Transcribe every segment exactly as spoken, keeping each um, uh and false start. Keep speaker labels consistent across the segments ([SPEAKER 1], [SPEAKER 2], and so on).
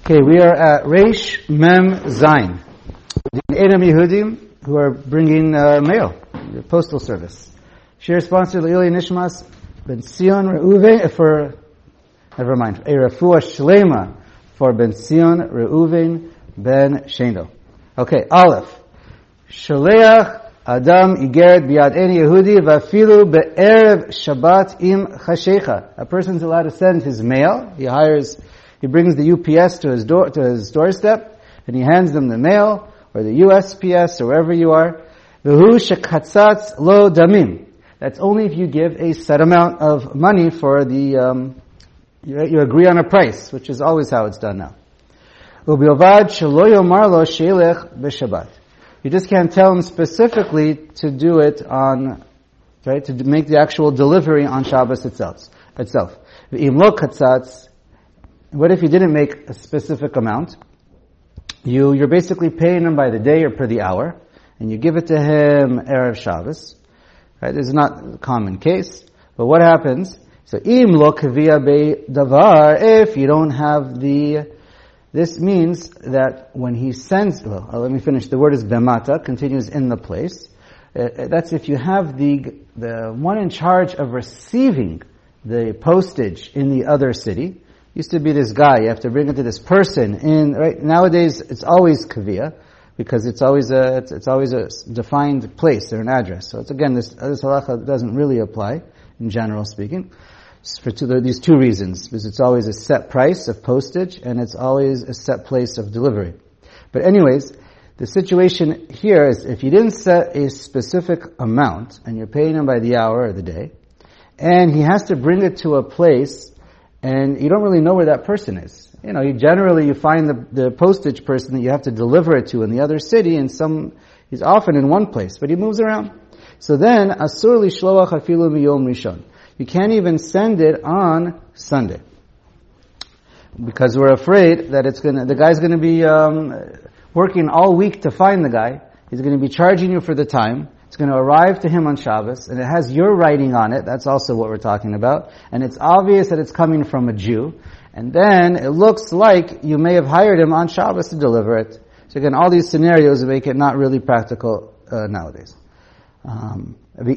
[SPEAKER 1] Okay, we are at Reish Mem Zayin. The Edom Yehudim who are bringing uh, mail, the postal service. Share sponsor Le'ili Nishmas Ben Sion Reuven for, never mind, a refuah shlema for Ben Sion Reuven Ben Shendo. Okay, Aleph. Shaleach Adam Igeret Biad Eni Yehudi Vafilu Be'erev Shabbat Im Chashecha. A person's allowed to send his mail. He hires, he brings the U P S to his door, to his doorstep, and he hands them the mail, or the U S P S, or wherever you are. V'hu shekatzatz lo damim. That's only if you give a set amount of money for the, um, you, you agree on a price, which is always how it's done now. U'bilvad shelo yomar lo sheilech b'Shabbat. You just can't tell him specifically to do it on, right, to make the actual delivery on Shabbos itself. Itself. V'im lo katzatz. What if you didn't make a specific amount? You, you're basically paying him by the day or per the hour, and you give it to him Erev Shabbos. Right? This is not a common case. But what happens? So, im lo kavia be davar, if you don't have the, this means that when he sends, well, let me finish. The word is bemata, continues in the place. Uh, that's if you have the, the one in charge of receiving the postage in the other city. Used to be this guy, you have to bring it to this person in, right? Nowadays, it's always kavia, because it's always a, it's, it's always a defined place or an address. So it's again, this, this halacha doesn't really apply, in general speaking. It's for two, these two reasons, because it's always a set price of postage, and it's always a set place of delivery. But anyways, the situation here is, if you didn't set a specific amount, and you're paying him by the hour or the day, and he has to bring it to a place, and you don't really know where that person is. You know, you generally you find the, the postage person that you have to deliver it to in the other city, and some, he's often in one place, but he moves around. So then, asur lishloach afilu miyom rishon. You can't even send it on Sunday. Because we're afraid that it's gonna, the guy's gonna be, um, working all week to find the guy. He's gonna be charging you for the time. It's going to arrive to him on Shabbos, and it has your writing on it. That's also what we're talking about. And it's obvious that it's coming from a Jew. And then it looks like you may have hired him on Shabbos to deliver it. So again, all these scenarios make it not really practical uh, nowadays. Um, but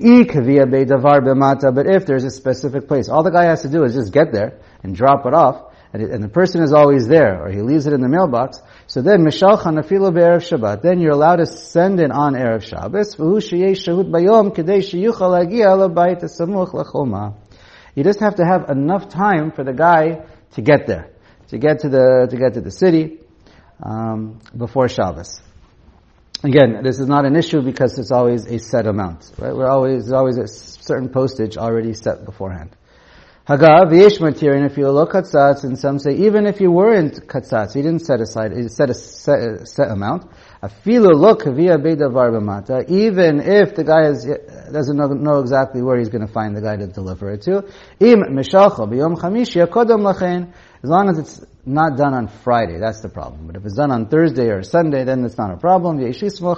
[SPEAKER 1] if there's a specific place, all the guy has to do is just get there and drop it off, and, it, and the person is always there, or he leaves it in the mailbox. So then, mishalchan afilu be'erev Shabbat. Then you're allowed to send it on Erev Shabbos. V'hu sheyesh shahut bayom kedei sheyuchal hagia l'bayit hasamuch lachoma. You just have to have enough time for the guy to get there, to get to the to get to the city um, before Shabbos. Again, this is not an issue because it's always a set amount, right? We're always there's always a certain postage already set beforehand. Hagav v'yesh matirin if you look katzatz, and some say even if you weren't katzatz, you didn't set aside, you set a set, a set amount. Afilu lo kavia beidavar b'mata, even if the guy is, doesn't know, know exactly where he's going to find the guy to deliver it to. Im mishalcha b'yom chamishi kodam lachen, as long as it's not done on Friday, that's the problem. But if it's done on Thursday or Sunday, then it's not a problem. And if it's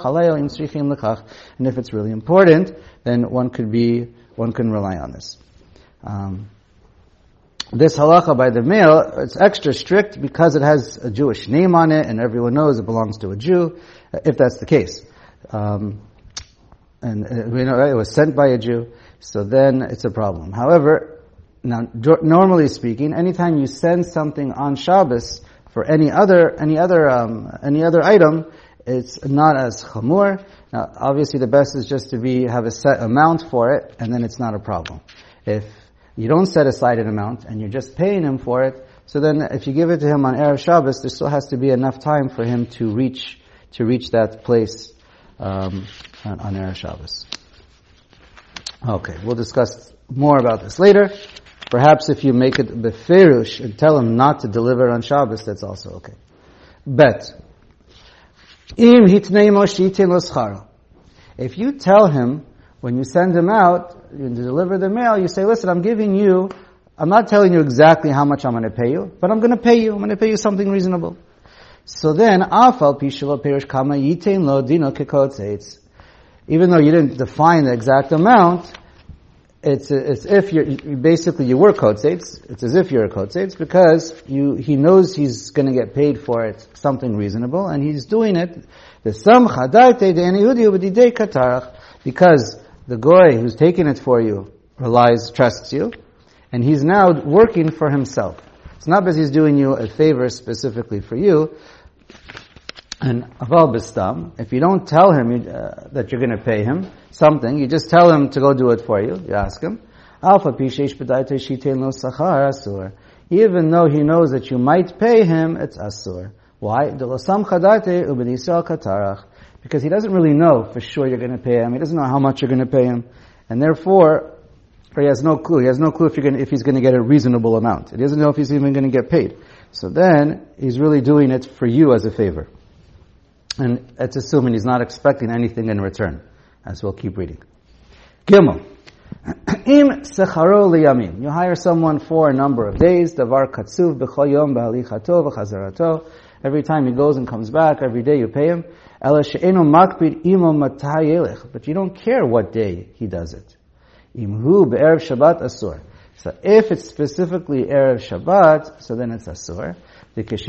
[SPEAKER 1] really important, then one could be, one can rely on this. Um, This halacha by the mail, it's extra strict because it has a Jewish name on it, and everyone knows it belongs to a Jew, if that's the case. Um, and uh, we know it was sent by a Jew, so then it's a problem. However, now normally speaking, anytime you send something on Shabbos for any other any other um, any other item, it's not as chamur. Now, obviously, the best is just to be have a set amount for it, and then it's not a problem. If you don't set aside an amount, and you're just paying him for it, so then if you give it to him on Erev Shabbos, there still has to be enough time for him to reach, to reach that place, um, on, on Erev Shabbos. Okay, we'll discuss more about this later. Perhaps if you make it beferush and tell him not to deliver on Shabbos, that's also okay. Bet. Im hitnei Moshe yitin lo scharo. If you tell him, when you send him out, you deliver the mail, you say, listen, I'm giving you, I'm not telling you exactly how much I'm going to pay you, but I'm going to pay you, I'm going to pay you something reasonable. So then, afal pishalo perish kama yitain lo dino kekotzeitz. Even though you didn't define the exact amount, it's it's if you're you, basically you were kotzetz. It's as if you're a kotzetz because you he knows he's going to get paid for it something reasonable, and he's doing it. The sam chadarte de Yehudi ubedidei katarach, because the goy who's taking it for you relies, trusts you, and he's now working for himself. It's not because he's doing you a favor specifically for you. And aval bistam, if you don't tell him you, uh, that you're going to pay him something, you just tell him to go do it for you. You ask him. Alpha pishesh b'daitei shitein lo sachar asur. Even though he knows that you might pay him, it's asur. Why? Delosam chadate ubenisal katarach. Because he doesn't really know for sure you're going to pay him. He doesn't know how much you're going to pay him, and therefore, or he has no clue. He has no clue if you're going to, if he's going to get a reasonable amount. He doesn't know if he's even going to get paid. So then he's really doing it for you as a favor. And it's assuming he's not expecting anything in return, as we'll keep reading. Gimel. Im secharo liyamim. You hire someone for a number of days. Davar katsuv b'chol yom b'halichato v'chazarato. Every time he goes and comes back, every day you pay him. Ela she'enu makpid imo matay yelech. But you don't care what day he does it. Imhu be'erev Shabbat asur. So if it's specifically erev Shabbat, so then it's asur. Because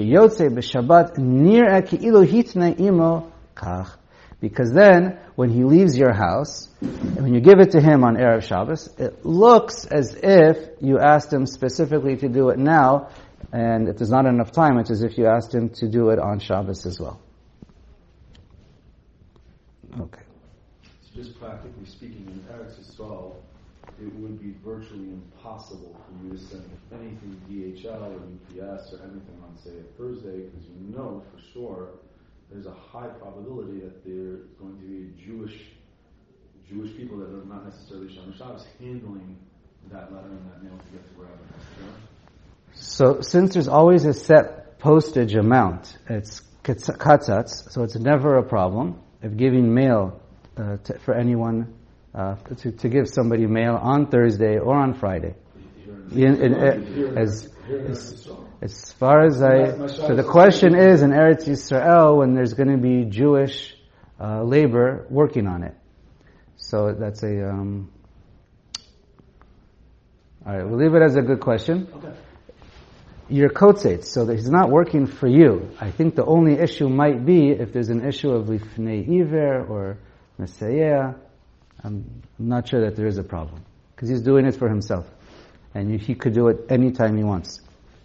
[SPEAKER 1] then, when he leaves your house, and when you give it to him on Erev Shabbos, it looks as if you asked him specifically to do it now, and if there's not enough time, it's as if you asked him to do it on Shabbos as well. Okay.
[SPEAKER 2] So just practically speaking, in Eretz Yisrael, it would be virtually impossible for you to send anything D H L or U P S or anything on, say, a Thursday, because you know for sure there's a high probability that there's going to be Jewish Jewish people that are not necessarily Shomer Shabbos handling that letter and that mail to get to wherever. You know?
[SPEAKER 1] So, since there's always a set postage amount, it's katzatz, so it's never a problem if giving mail uh, to, for anyone. Uh, to, to give somebody mail on Thursday or on Friday. In, in, in, as, as, as far as I, so the question is in Eretz Yisrael when there's going to be Jewish uh, labor working on it. So that's a, um, alright, we'll leave it as a good question.
[SPEAKER 2] Okay.
[SPEAKER 1] You're kotzetz, so that he's not working for you. I think the only issue might be if there's an issue of lifnei iver or mesayea. I'm not sure that there is a problem. Because he's doing it for himself. And he could do it anytime he wants.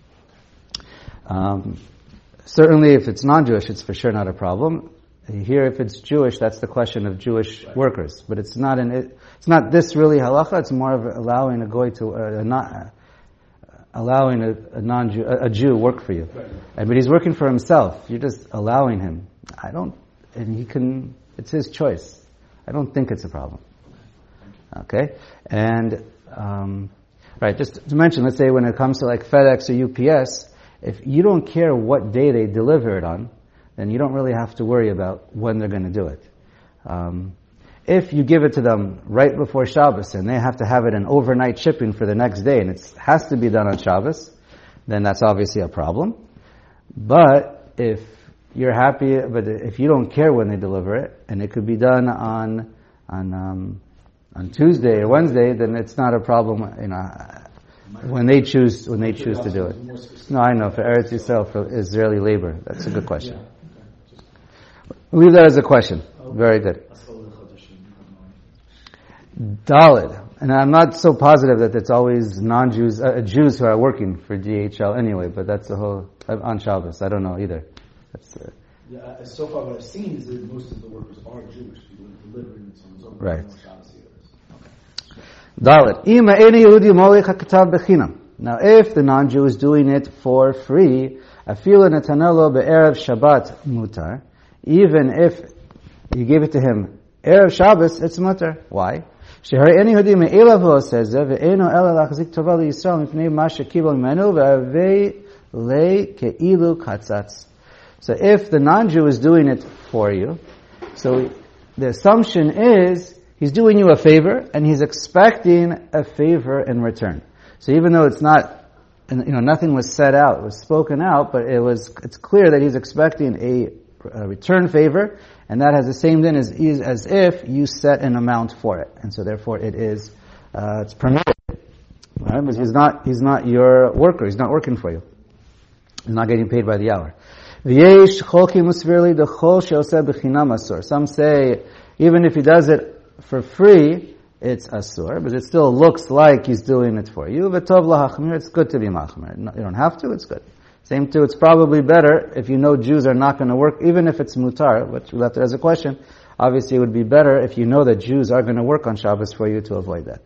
[SPEAKER 1] Um, certainly if it's non-Jewish, it's for sure not a problem. Here, if it's Jewish, that's the question of Jewish right. workers. But it's not an, it, it's not this really halacha, it's more of allowing a goy to, uh, not, uh, allowing a, a non-Jew, a, a Jew work for you. Right. And, but he's working for himself. You're just allowing him. I don't, and he can, it's his choice. I don't think it's a problem. Okay? And, um, right, just to mention, let's say when it comes to like FedEx or U P S, if you don't care what day they deliver it on, then you don't really have to worry about when they're going to do it. Um, if you give it to them right before Shabbos and they have to have it in overnight shipping for the next day and it has to be done on Shabbos, then that's obviously a problem. But if you're happy, but if you don't care when they deliver it, and it could be done on on um, on Tuesday or Wednesday, then it's not a problem. You know, when they choose when they choose to do it. No, I know for Eretz Yisrael, for Israeli labor, that's a good question. Leave that as a question. Very good. Daled, and I'm not so positive that it's always non-Jews, uh, Jews who are working for D H L anyway. But that's the whole on Shabbos. I don't know either. That's, uh,
[SPEAKER 2] yeah, so far what I've seen is that most of the workers are Jewish people delivering it on Shabbos.
[SPEAKER 1] Right. Dalet. Ima eni Yehudi molech hakatav bechinam. Now, if the non-Jew is doing it for free, afilu netanelo be'erev Shabbat mutar. Even if you give it to him erev Shabbos, it's mutar. Why? Shehari eni Yehudi me'elav ho says ve'eno ela lachzik tova liYisrael mipnei ma shekibel mimenu ve'avei le ke'ilu katzatz. So if the non-Jew is doing it for you, so the assumption is he's doing you a favor and he's expecting a favor in return. So even though it's not, you know, nothing was said out, it was spoken out, but it was, it's clear that he's expecting a, a return favor, and that has the same din as, as if you set an amount for it. And so therefore it is, uh, it's permitted. Right? But he's not, he's not your worker. He's not working for you. He's not getting paid by the hour. Some say, even if he does it for free, it's asur, but it still looks like he's doing it for you. It's good to be machmir. You don't have to, it's good. Same too, it's probably better if you know Jews are not going to work, even if it's mutar, which we left it as a question. Obviously it would be better if you know that Jews are going to work on Shabbos for you to avoid that.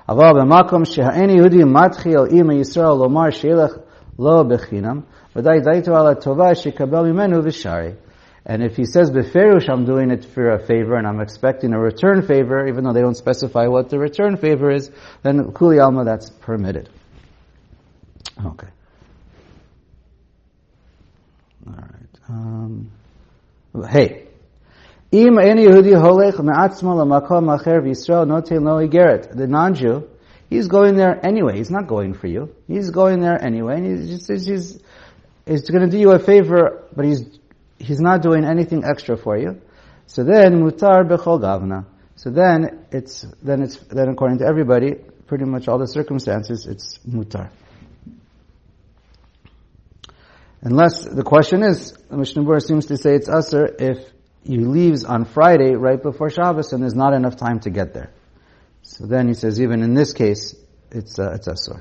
[SPEAKER 1] And if he says, Beferush, I'm doing it for a favor and I'm expecting a return favor, even though they don't specify what the return favor is, then Kuli Alma, that's permitted. Okay. Alright. Um, hey. Im any Yehudi holech me'atzmo lamakom acher v'Yisrael notein lo igeret. The non-Jew, he's going there anyway. He's not going for you. He's going there anyway. And he's just, he's, he's, he's going to do you a favor, but he's he's not doing anything extra for you. So then mutar bechol gavna. So then it's then it's then according to everybody, pretty much all the circumstances, it's mutar. Unless the question is, the Mishnah Berurah seems to say it's asur if he leaves on Friday right before Shabbos and there's not enough time to get there. So then he says even in this case, it's uh, it's asur.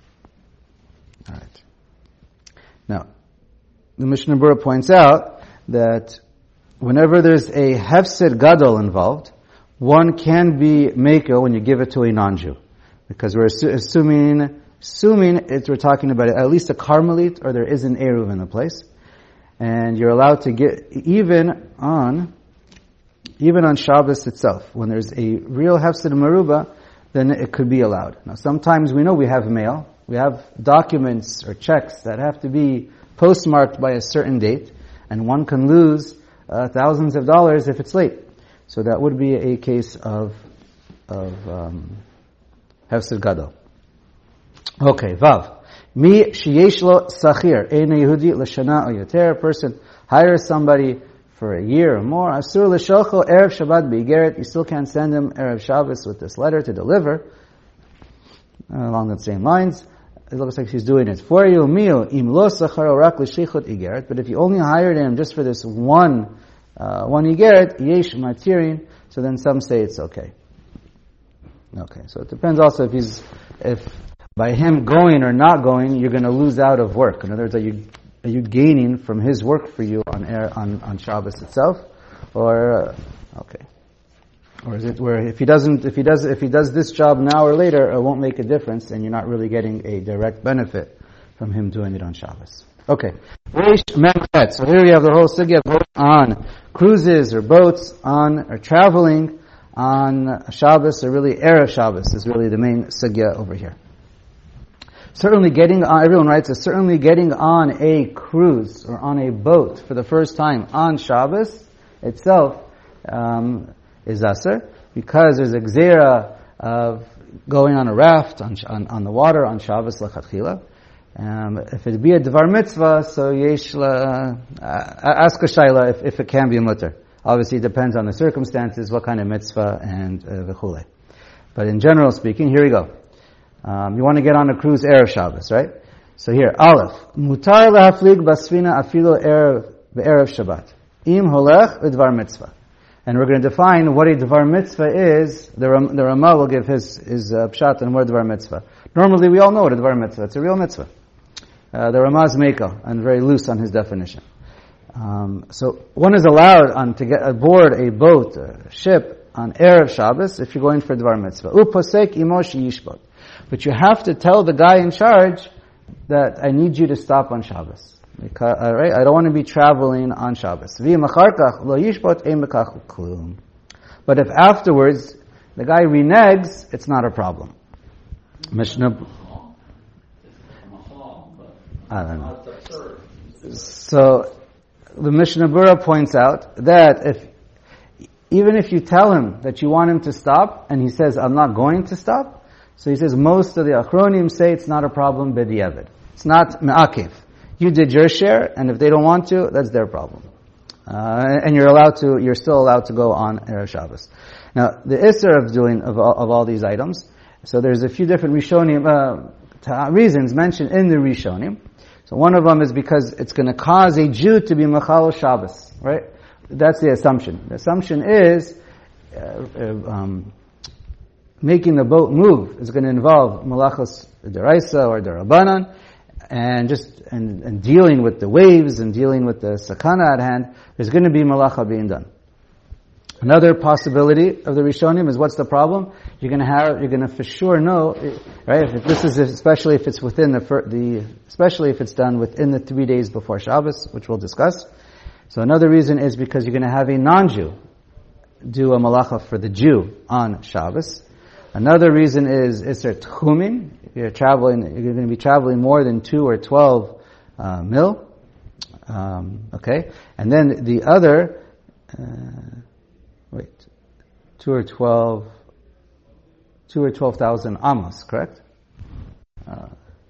[SPEAKER 1] All right. Now, the Mishnah Berurah points out that whenever there's a hefsed gadol involved, one can be maker when you give it to a non-Jew, because we're assu- assuming assuming it, we're talking about at least a Carmelite or there is an eruv in the place, and you're allowed to get even on even on Shabbos itself when there's a real hefsed maruba, then it could be allowed. Now, sometimes we know we have mail, we have documents or checks that have to be postmarked by a certain date, and one can lose uh, thousands of dollars if it's late. So that would be a case of of um, hefsed gadol. Okay, Vav. Mi sheyesh lo sachir ein Yehudi l'shana o yoter. A person hires somebody for a year or more. Asur l'sholcho erev Shabbat beigeret. You still can't send him erev Shabbos with this letter to deliver. Uh, along the same lines, it looks like she's doing it for you. Mio im lo sachar rak l'sheichut igeret. But if you only hired him just for this one uh, one igeret, yesh matirin. So then some say it's okay. Okay, so it depends also if he's if. By him going or not going, you're going to lose out of work. In other words, are you are you gaining from his work for you on air, on on Shabbos itself, or uh, okay, or is it where if he doesn't if he does if he does this job now or later, it won't make a difference, and you're not really getting a direct benefit from him doing it on Shabbos. Okay, so here we have the whole sugya on cruises or boats on or traveling on Shabbos, or really erev Shabbos is really the main sugya over here. Certainly getting on, everyone writes, is certainly getting on a cruise or on a boat for the first time on Shabbos itself um, is asur, because there's a gzera of going on a raft on, on, on the water on Shabbos lechatchila. Um, if it be a dvar mitzvah, so yesh la, uh, ask a shayla if, if it can be a mutter. Obviously it depends on the circumstances, what kind of mitzvah and v'chule. Uh, but in general speaking, here we go. Um, you want to get on a cruise erev Shabbos, right? So here, Aleph, mutar lahaflig basfina afilo erev be'erev Shabbat, im holech v'dvar mitzvah. And we're going to define what a dvar mitzvah is. The, Ram, the Ramah will give his his uh, pshat on what a dvar mitzvah. Normally, we all know what a dvar mitzvah. It's a real mitzvah. Uh, the Ramah is mekel and very loose on his definition. Um, so one is allowed on to get aboard a boat, a ship on erev Shabbos if you're going for dvar mitzvah. Uposek imo sheyishbot. But you have to tell the guy in charge that I need you to stop on Shabbos. Because, all right, I don't want to be traveling on Shabbos. But if afterwards the guy reneges, it's not a problem. Mishnah. I don't know. So the Mishnah Berurah points out that if even if you tell him that you want him to stop and he says I'm not going to stop, so he says most of the Achronim say it's not a problem b'diavad. It's not me'akev. You did your share, and if they don't want to, that's their problem. Uh, and you're allowed to, you're still allowed to go on erev Shabbos. Now, the isser of doing, of all, of all these items, So there's a few different Rishonim, uh, reasons mentioned in the Rishonim. So one of them is because it's going to cause a Jew to be Machal Shabbos, right? That's the assumption. The assumption is, uh, uh, um, making the boat move is going to involve Malachos Deraisa or Derabanan, and just, and, and dealing with the waves and dealing with the sakana at hand, there's going to be Malacha being done. Another possibility of the Rishonim is, what's the problem? You're going to have, you're going to for sure know, right? If this is, especially if it's within the, the, especially if it's done within the three days before Shabbos, which we'll discuss. So another reason is because you're going to have a non-Jew do a malacha for the Jew on Shabbos. Another reason is Isser Tchumin. You're traveling, you're going to be traveling more than two or twelve uh, mil. Um, okay, and then the other. Uh, Wait, two or twelve, two or twelve thousand amos, correct? Uh,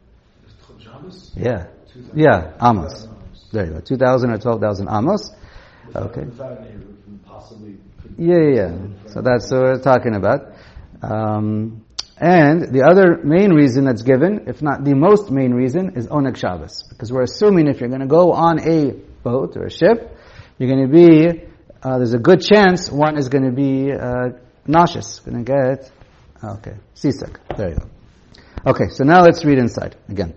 [SPEAKER 1] yeah, yeah, amos. There you go, two thousand or twelve thousand amos. Okay. Yeah, yeah, yeah. So that's what we're talking about. Um, and the other main reason that's given, if not the most main reason, is Oneg Shabbos, because we're assuming if you're going to go on a boat or a ship, you're going to be Uh, there's a good chance one is going to be uh, nauseous, going to get, okay, seasick. There you go. Okay, so now let's read inside again.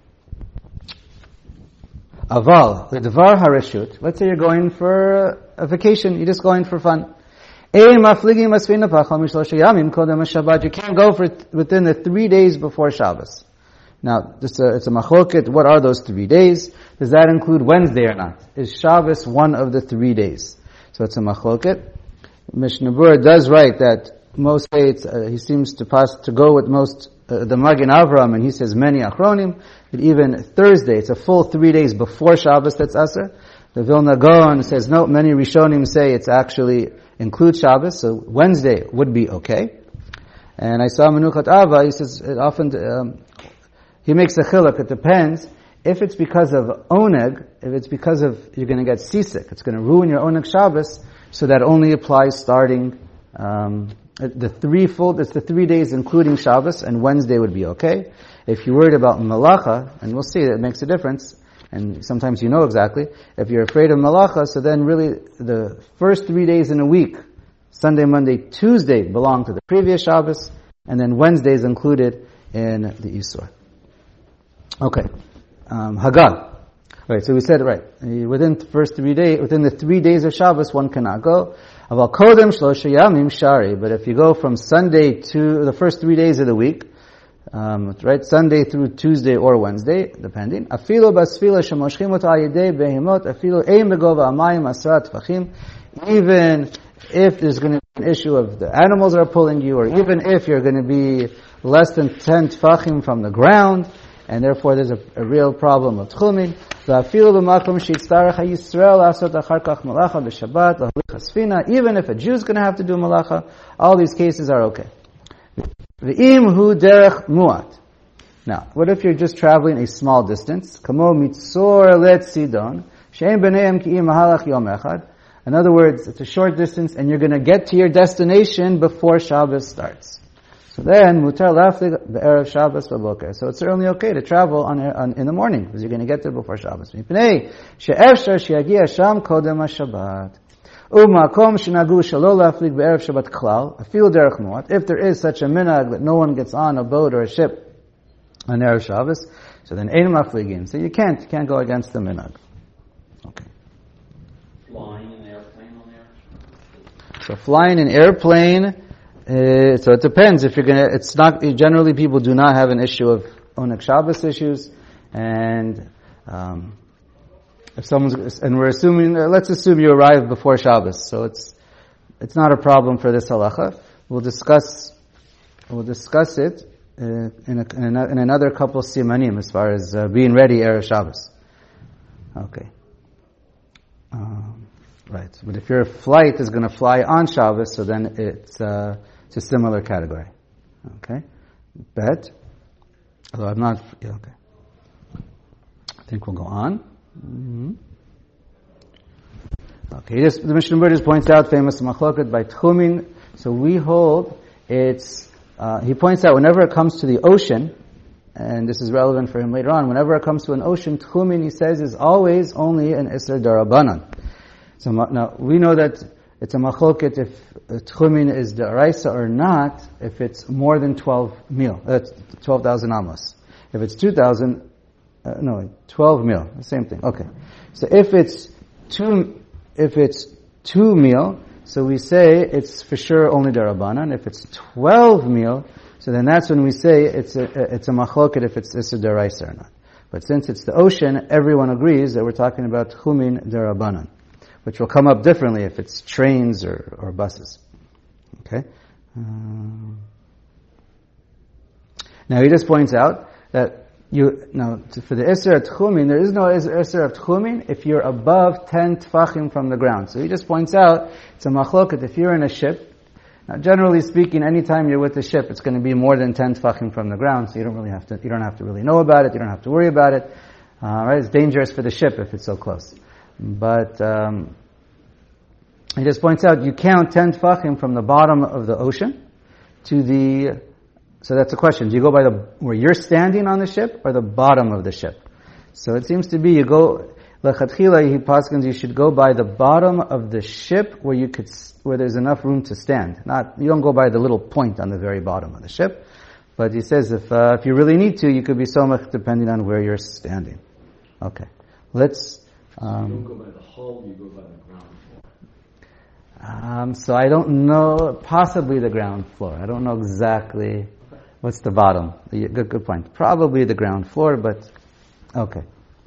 [SPEAKER 1] Aval, l'dvar hareshut. Let's say you're going for a vacation, you're just going for fun. You can't go for within the three days before Shabbos. Now, just a, it's a machloket. What are those three days? Does that include Wednesday or not? Is Shabbos one of the three days? So it's a machloket. Mishnah Berurah does write that most states, uh, he seems to pass to go with most, uh, the Magen Avram, and he says many achronim, that even Thursday, it's a full three days before Shabbos that's Aser. The Vilna Gaon says no, many Rishonim say it's actually includes Shabbos, so Wednesday would be okay. And I saw Menuchat Ava, he says it often, um, he makes a chiluk, it depends. If it's because of oneg, if it's because of you're going to get seasick, it's going to ruin your oneg Shabbos, so that only applies starting um, the three full. It's the three days including Shabbos, and Wednesday would be okay. If you're worried about malacha, and we'll see that it makes a difference, and sometimes you know exactly. If you're afraid of malacha, so then really the first three days in a week, Sunday, Monday, Tuesday, belong to the previous Shabbos, and then Wednesday is included in the Isur. Okay. Um, Hagal. Right, so we said, right, within the first three days, within the three days of Shabbos, one cannot go. Aval kodem shlosha yamim shari. But if you go from Sunday to the first three days of the week, um, right, Sunday through Tuesday or Wednesday, depending. Afilo basfila shemoshchim ot al yedei behemot, afilo ein begova amayim asrat tfachim. Even if there's going to be an issue of the animals are pulling you, or even if you're going to be less than ten tfachim from the ground, and therefore there's a, a real problem of tchumin. Even if a Jew is going to have to do malacha, all these cases are okay. Now, what if you're just traveling a small distance? In other words, it's a short distance and you're going to get to your destination before Shabbos starts. So then, mutar laflig be'erev Shabbos v'boker. So it's certainly okay to travel on, on in the morning because you're going to get there before Shabbos. Mipnei she'efshar she'yagia sham kodem haShabbat. U'makom shenagu shelo laflig be'erev Shabbat klal. Afilu derech muat. If there is such a minhag that no one gets on a boat or a ship on erev Shabbos, so then ein mafligin. So you can't you can't go against the minhag. Okay.
[SPEAKER 3] Flying in an airplane on there.
[SPEAKER 1] So flying in airplane. Uh, so it depends if you're gonna, it's not, generally people do not have an issue of Oneg Shabbos issues, and, um, if someone's, and we're assuming, uh, let's assume you arrive before Shabbos, so it's, it's not a problem for this halacha. We'll discuss, we'll discuss it, uh, in, a, in, a, in another couple simanim as far as uh, being ready erev Shabbos. Okay. Um, right. But if your flight is going to fly on Shabbos, so then it's, uh, it's a similar category. Okay? Bet. Although I'm not, yeah, okay. I think we'll go on. Mm-hmm. Okay, just, the Mishnah Berurah just points out famous machloket by Tchumin. So we hold it's uh, he points out whenever it comes to the ocean, and this is relevant for him later on, whenever it comes to an ocean, Tchumin, he says, is always only an Isser Darabanan. So now, we know that it's a machloket if Tchumin is Daraisa or not, if it's more than twelve mil, uh, twelve thousand amos. If it's two thousand, uh, no, twelve mil, the same thing. Okay. So if it's two, if it's two mil, so we say it's for sure only Darabanan. If it's twelve mil, so then that's when we say it's a, it's a machloket if it's Isser Daraisa or not. But since it's the ocean, everyone agrees that we're talking about Tchumin Darabanan, which will come up differently if it's trains or, or buses. Okay? Um, now he just points out that you, now, to, for the Isser of Tchumin, there is no Isser of Tchumin if you're above ten Tfachim from the ground. So he just points out, it's a machloket if you're in a ship. Now, generally speaking, anytime you're with a ship, it's going to be more than ten Tfachim from the ground, so you don't really have to, you don't have to really know about it, you don't have to worry about it. Uh, right? It's dangerous for the ship if it's so close. But, um, he just points out, you count ten Tfachim from the bottom of the ocean to the, so that's a question. Do you go by the, where you're standing on the ship, or the bottom of the ship? So it seems to be, you go, Lechatchila, he paskins, you should go by the bottom of the ship where you could, where there's enough room to stand. Not, you don't go by the little point on the very bottom of the ship. But he says if, uh, if you really need to, you could be somach depending on where you're standing. Okay. Let's, um,
[SPEAKER 2] you don't go by the hull, you go by the ground floor.
[SPEAKER 1] Um, so I don't know, possibly the ground floor. I don't know exactly what's the bottom. Good, good point. Probably the ground floor, but okay.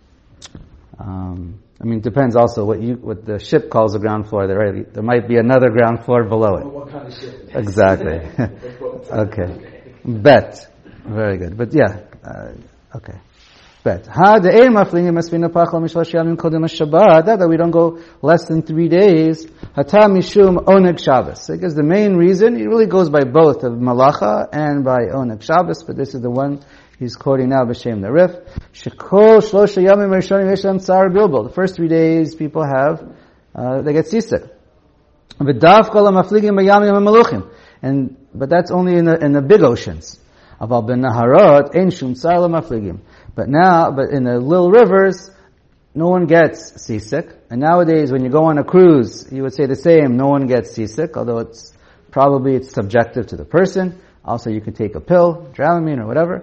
[SPEAKER 1] Um, I mean, it depends also what you, what the ship calls the ground floor. There, right? There might be another ground floor below it.
[SPEAKER 2] What kind of ship?
[SPEAKER 1] Exactly. Okay. Bet. Very good. But yeah, uh, okay. Bet. Ha the air maflingim masvina pachal mishlosh yamim kodem Shabbat. That we don't go less than three days. Hata mishum oneg Shabbos. Because the main reason, it really goes by both of malacha and by oneg Shabbos, but this is the one he's quoting now, b'shem the Rif. Shekol shlosha yamim rishonim yesham tsar bilbul. The first three days people have, uh, they get seasick. V'daf kol ha'mafligim b'yamim ha'maluchim. And, but that's only in the, in the big oceans. Aval ben naharot ein shum tsar l'mafligim. But now, but in the little rivers, no one gets seasick. And nowadays, when you go on a cruise, you would say the same, no one gets seasick, although it's, probably it's subjective to the person. Also, you can take a pill, Dramamine or whatever.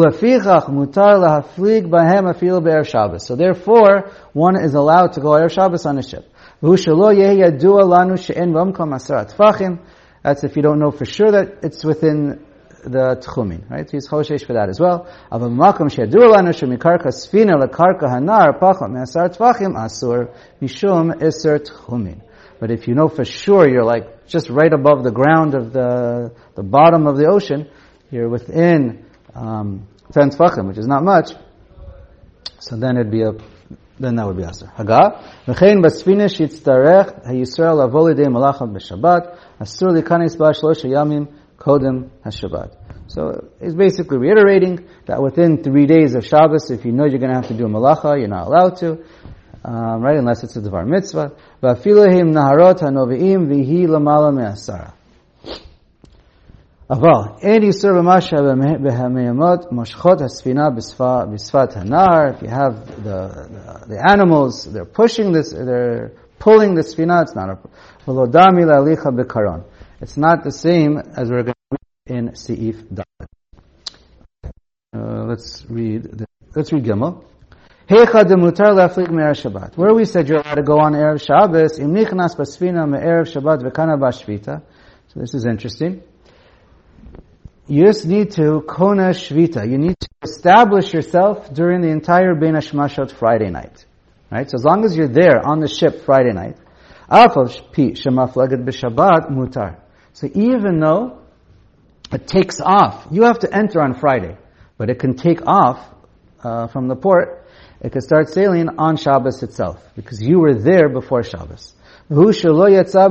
[SPEAKER 1] So therefore, one is allowed to go Erev Shabbos on a ship. That's if you don't know for sure that it's within the Tchumin, right? So he's choshesh for that as well. But if you know for sure you're like just right above the ground of the the bottom of the ocean, you're within um, ten tfachim, which is not much. So then it'd be a then that would be aser. Haga v'chein basfina shitztarech hayisrael avo lidei malachot b'Shabbat asur likanis ba shlosh yamim kodem haShabbat. So he's basically reiterating that within three days of Shabbos, if you know you're going to have to do a malacha, you're not allowed to. Um, right, unless it's a Devar Mitzvah. V'afilahim naharot hanovi'im v'hi lamala me'asara. Aval, en yisur b'masha b'hameyamot moshchot hasfina b'sfat hanar. If you have the, the the animals, they're pushing this, they're pulling the sfina, it's not a v'lodami la'alicha b'karon. It's not the same as we're going to read in Seif Dalet. Uh, let's read, the, let's read Gimel. Where we said you're allowed to go on Erev Shabbos, im nichnas basfina me'erev Shabbat v'kana b'shvita. So this is interesting. You just need to kona shvita. You need to establish yourself during the entire Bein HaShmashot Friday night. Right? So as long as you're there on the ship Friday night, afal pi shemaflaget b'Shabbat mutar. So even though it takes off, you have to enter on Friday, but it can take off uh, from the port. It could start sailing on Shabbos itself, because you were there before Shabbos. So, so the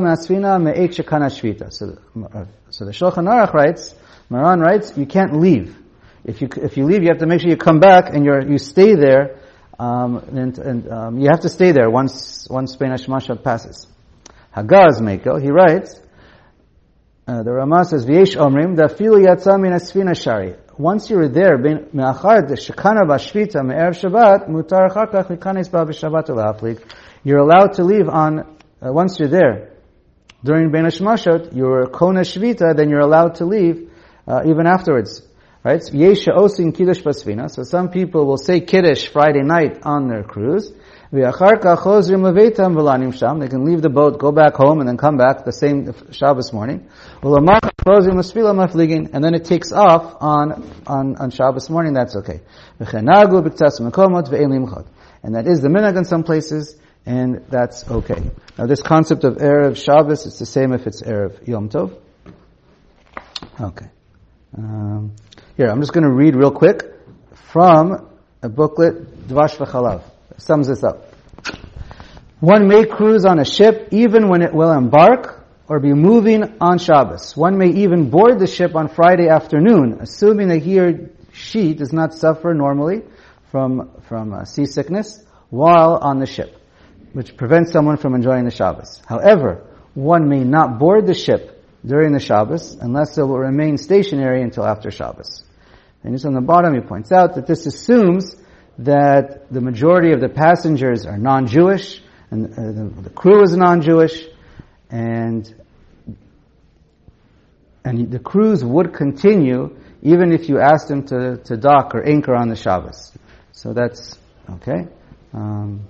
[SPEAKER 1] Shulchan Aruch writes, Maran writes, you can't leave. If you if you leave, you have to make sure you come back and you you stay there, um, and, and um, you have to stay there once once Bein HaShmashot passes. Hagaz Mekel, he writes, uh, the Rama says, V'yesh omrim, dafilu yatsa min asfina shari. Once you were there, me'achar shekana b'shvita me'erev Shabbat, mutar achar kach likanes ba b'Shabbat ula'aflik. You're allowed to leave on, uh, once you're there, during Ben Hashmashot, you're kona shvita, then you're allowed to leave, uh, even afterwards. Right? So, Yesh osin kiddush basfina. So some people will say kiddush Friday night on their cruise. V'achar kach chozrim levetam v'lanim sham. They can leave the boat, go back home, and then come back the same Shabbos morning. V'lamach chozrim l'sfila mafligin. And then it takes off on, on, on Shabbos morning, that's okay. V'chenagu b'ktas mekomot v'ein limchot. And that is the minhag in some places, and that's okay. Now this concept of Erev Shabbos, it's the same if it's Erev Yom Tov. Okay. Um, here, I'm just going to read real quick from a booklet, Dvash V'chalav. Sums this up. One may cruise on a ship even when it will embark or be moving on Shabbos. One may even board the ship on Friday afternoon, assuming that he or she does not suffer normally from, from uh, seasickness while on the ship, which prevents someone from enjoying the Shabbos. However, one may not board the ship during the Shabbos unless it will remain stationary until after Shabbos. And just on the bottom, he points out that this assumes that the majority of the passengers are non-Jewish, and uh, the, the crew is non-Jewish, and and the cruise would continue even if you asked them to, to dock or anchor on the Shabbos. So that's okay. Um,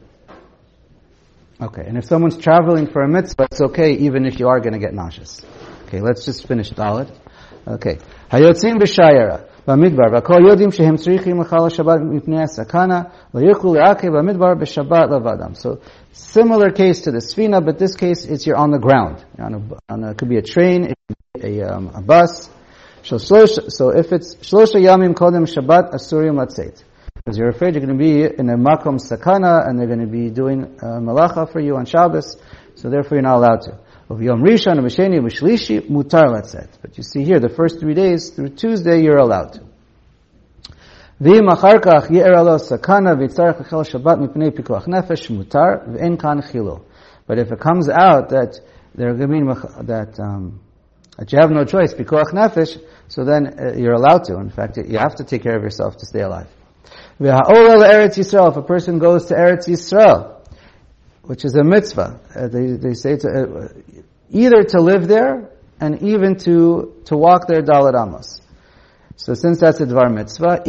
[SPEAKER 1] Okay, and if someone's traveling for a mitzvah, it's okay even if you are going to get nauseous. Okay, let's just finish Dalet. Okay. Hayotzim b'shayera b'midbar v'kol yodim shehem tzrichim l'chal Shabbat mipnei sakana v'yichlu le'akev b'midbar b'Shabbat levadam. So, similar case to the Sfina, but this case it's you're on the ground. You're on a, on a, it could be a train, it could be a, um, a bus. So if it's shlosha yamim kodem Shabbat asurim latzeit. Because you're afraid you're going to be in a makom sakana and they're going to be doing uh, malacha for you on Shabbos, so therefore you're not allowed to. Of Yom Rishon, Misheni, Mishlishi, mutar latzet. But you see here, the first three days through Tuesday, you're allowed to. V'im achar kach ye'er alo sakana v'yitzarech l'chel Shabbat mipnei pikuach nefesh mutar v'en kan chilo. But if it comes out that they're going to be that um, that you have no choice, pikuach nefesh, so then uh, you're allowed to. In fact, you have to take care of yourself to stay alive. Eretz Yisrael, if a person goes to Eretz Yisrael, which is a mitzvah, uh, they, they say to, uh, either to live there and even to, to walk there Dalet Amos. So since that's a Dvar mitzvah,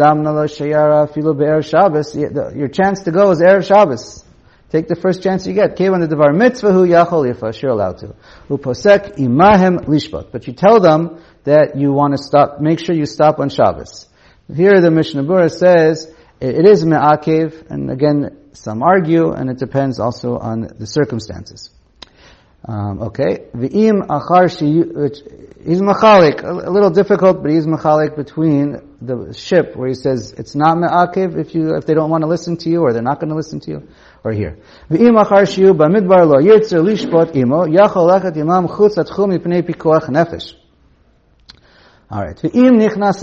[SPEAKER 1] your chance to go is Erev Shabbos. Take the first chance you get. Kevan the Dvar mitzvah hu yachol yifash, you're allowed to. Uposek imahem lishbot. But you tell them that you want to stop, make sure you stop on Shabbos. Here the Mishnah Berurah says it is me'akev, and again some argue, and it depends also on the circumstances. Um, okay, v'im achar she, he's machalik, a little difficult, but he's machalik between the ship where he says it's not me'akev if you if they don't want to listen to you or they're not going to listen to you, or here v'im achar shiu b'midbar lo yirtzer lishpot imo yachol lechet imam chutz atchum mipnei pikuach nefesh. All right. Now,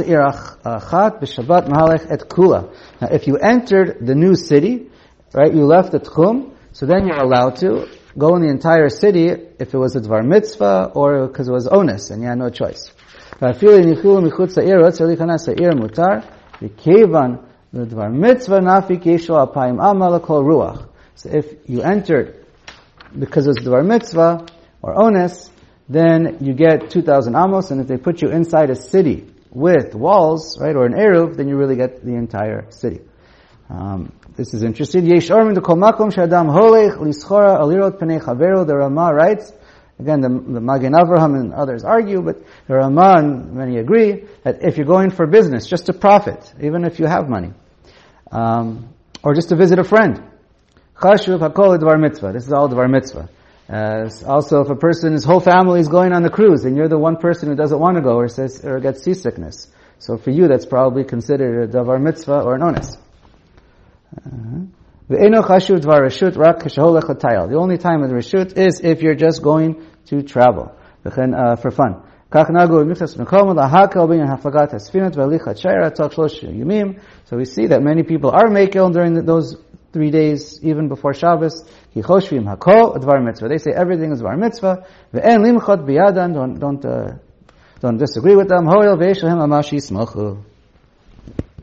[SPEAKER 1] if you entered the new city, right, you left the Tchum, so then you're allowed to go in the entire city if it was a Dvar Mitzvah or because it was Onus and you had no choice. So if you entered because it was Dvar Mitzvah or Onus, then you get two thousand amos, and if they put you inside a city with walls, right, or an eruv, then you really get the entire city. Um, this is interesting. Yesh ormin de kol makom she'adam holech lischora alirot penei chaveru. The Rama writes, again, the, the Magen Avraham and others argue, but the Rama and many agree that if you're going for business, just to profit, even if you have money, um, or just to visit a friend, chashuv hakol dvar mitzvah. This is all dvar mitzvah. Uh, also, if a person, his whole family is going on the cruise, and you're the one person who doesn't want to go or says or gets seasickness, so for you that's probably considered a davar mitzvah or an onus. The only time of the reshut is if you're just going to travel uh, for fun. So we see that many people are makel during the, those three days even before Shabbos. Ki choshvim hakol dvar mitzvah. They say everything is dvar mitzvah. Ve'en limchot biyadan. Don't don't uh, don't disagree with them. Hoil ve'eshlehem amash yismachu.